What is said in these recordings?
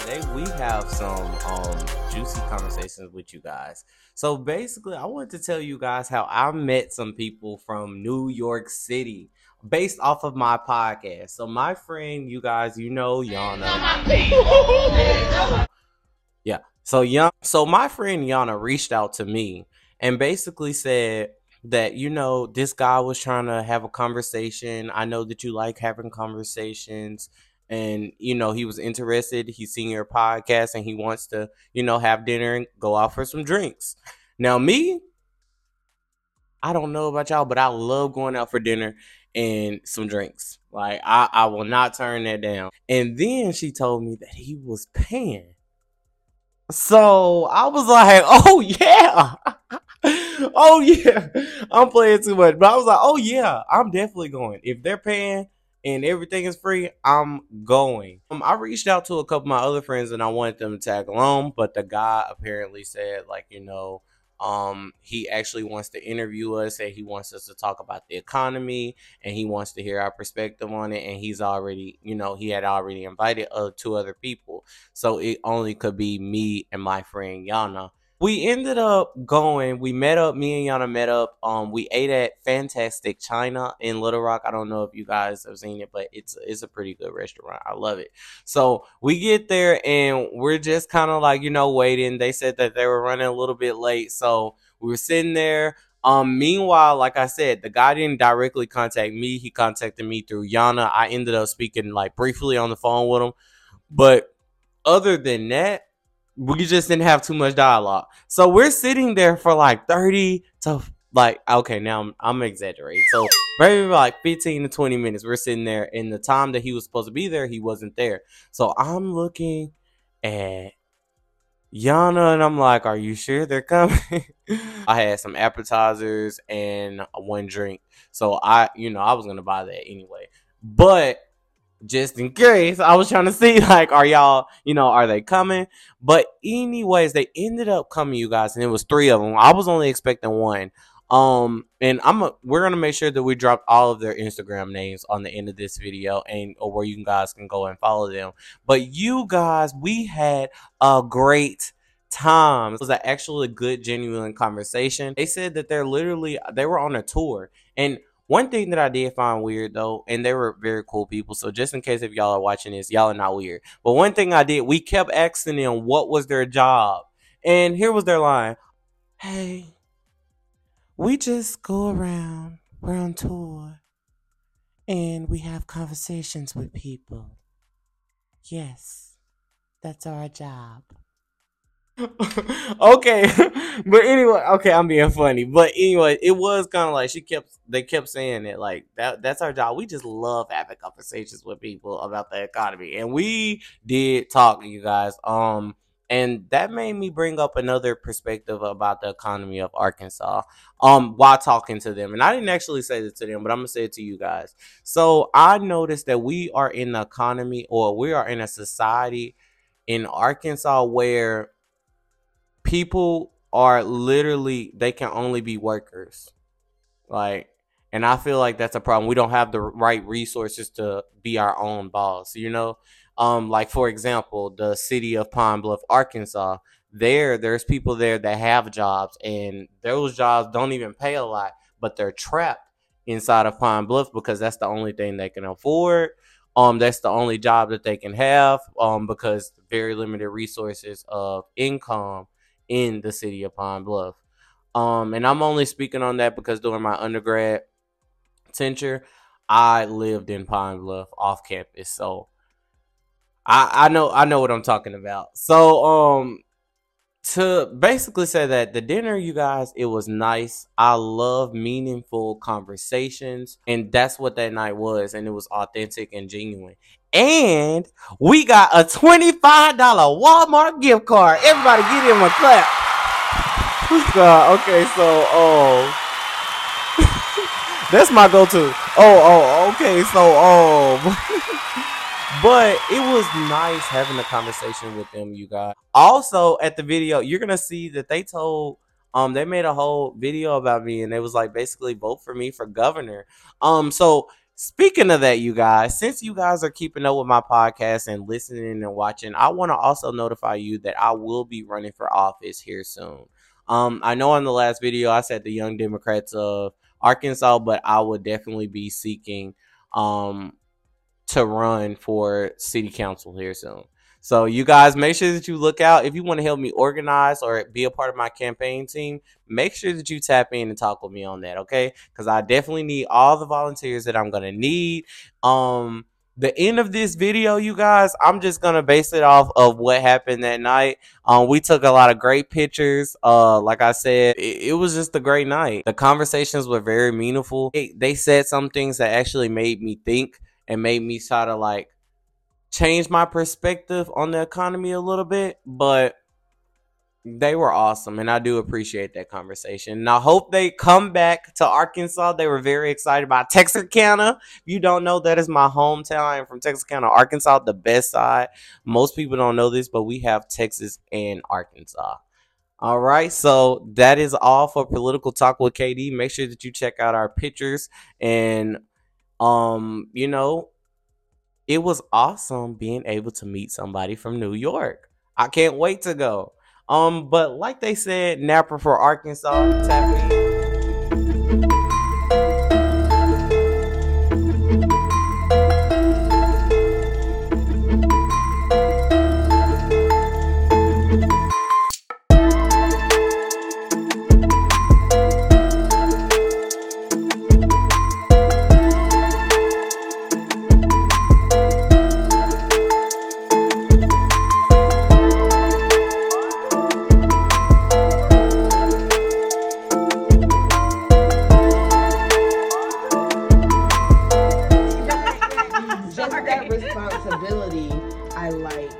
today we have some juicy conversations with you guys. So basically, I wanted to tell you guys how I met some people from New York City based off of my podcast. So my friend, you guys, you know Yana. Yeah. So my friend Yana reached out to me and basically said that this guy was trying to have a conversation. I know that you like having conversations, and he was interested. He's seen your podcast and he wants to have dinner and go out for some drinks. Now me, I don't know about y'all, but I love going out for dinner and some drinks. Like I will not turn that down. And then she told me that he was paying. So I was like, oh yeah. Oh yeah. I'm playing too much. But I was like, oh yeah, I'm definitely going. If they're paying and everything is free, I'm going. I reached out to a couple of my other friends and I wanted them to tag along, but the guy apparently said, like, he actually wants to interview us and he wants us to talk about the economy and he wants to hear our perspective on it. And he's already, he had already invited two other people. So it only could be me and my friend Yana. We ended up going. We met up. Me and Yana met up. We ate at Fantastic China in Little Rock. I don't know if you guys have seen it, but it's a pretty good restaurant. I love it. So we get there and we're just kind of like waiting. They said that they were running a little bit late, so we were sitting there. Meanwhile, like I said, the guy didn't directly contact me. He contacted me through Yana. I ended up speaking like briefly on the phone with him, but other than that, we just didn't have too much dialogue. So we're sitting there for like 30 to like, okay, now I'm exaggerating. So maybe like 15 to 20 minutes. We're sitting there, and the time that he was supposed to be there, he wasn't there. So I'm looking at Yana and I'm like, are you sure they're coming? I had some appetizers and one drink. So I was gonna buy that anyway. But just in case, I was trying to see like, are y'all, are they coming? But anyways, they ended up coming, you guys, and it was three of them. I was only expecting one. And we're gonna make sure that we dropped all of their Instagram names on the end of this video, and or where you guys can go and follow them. But you guys, we had a great time. It was actually a good, genuine conversation. They said that they were on a tour, and one thing that I did find weird though, and they were very cool people. So just in case if y'all are watching this, y'all are not weird. But one thing I did, we kept asking them what was their job, and here was their line: "Hey, we just go around, we're on tour, and we have conversations with people. Yes, that's our job." Okay, but anyway, okay, I'm being funny, but anyway, it was kind of like they kept saying it like that's our job. We just love having conversations with people about the economy, and we did talk, you guys. And that made me bring up another perspective about the economy of Arkansas. While talking to them, and I didn't actually say it to them, but I'm gonna say it to you guys. So I noticed that we are in the economy, or we are in a society in Arkansas where people are literally, they can only be workers, like, and I feel like that's a problem. We don't have the right resources to be our own boss, like for example, the city of Pine Bluff, Arkansas. There's people there that have jobs, and those jobs don't even pay a lot, but they're trapped inside of Pine Bluff because that's the only thing they can afford. That's the only job that they can have, because very limited resources of income in the city of Pine Bluff. And I'm only speaking on that because during my undergrad tenure, I lived in Pine Bluff off campus, so I know what I'm talking about. So to basically say that the dinner, you guys, it was nice. I love meaningful conversations, and that's what that night was, and it was authentic and genuine. And we got a $25 Walmart gift card. Everybody give him a clap. Okay, so that's my go-to. Okay, so but it was nice having a conversation with them, you guys. Also, at the video, you're gonna see that they made a whole video about me, and they was like basically vote for me for governor. So Speaking of that, you guys, since you guys are keeping up with my podcast and listening and watching, I want to also notify you that I will be running for office here soon. I know in the last video I said the Young Democrats of Arkansas, but I will definitely be seeking um to run for city council here soon. So you guys make sure that you look out. If you want to help me organize or be a part of my campaign team, make sure that you tap in and talk with me on that, okay? Because I definitely need all the volunteers that I'm gonna need. The end of this video, you guys, I'm just gonna base it off of what happened that night. We took a lot of great pictures. Like I said, it was just a great night. The conversations were very meaningful. They said some things that actually made me think and made me sort of like change my perspective on the economy a little bit, but they were awesome and I do appreciate that conversation. And I hope they come back to Arkansas. They were very excited about Texarkana. If you don't know, that is my hometown. I am from Texarkana, Arkansas, the best side. Most people don't know this, but we have Texas and Arkansas. All right, so that is all for Political Talk with KD. Make sure that you check out our pictures and it was awesome being able to meet somebody from New York. I can't wait to go. But like they said, Napper for Arkansas, tap in. Responsibility, I like.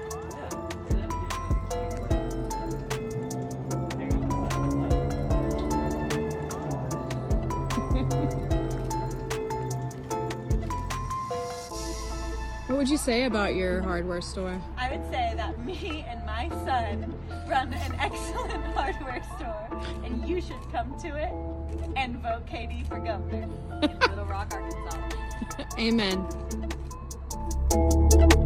What would you say about your hardware store? I would say that me and my son run an excellent hardware store, and you should come to it and vote KD for governor in Little Rock, Arkansas. Amen.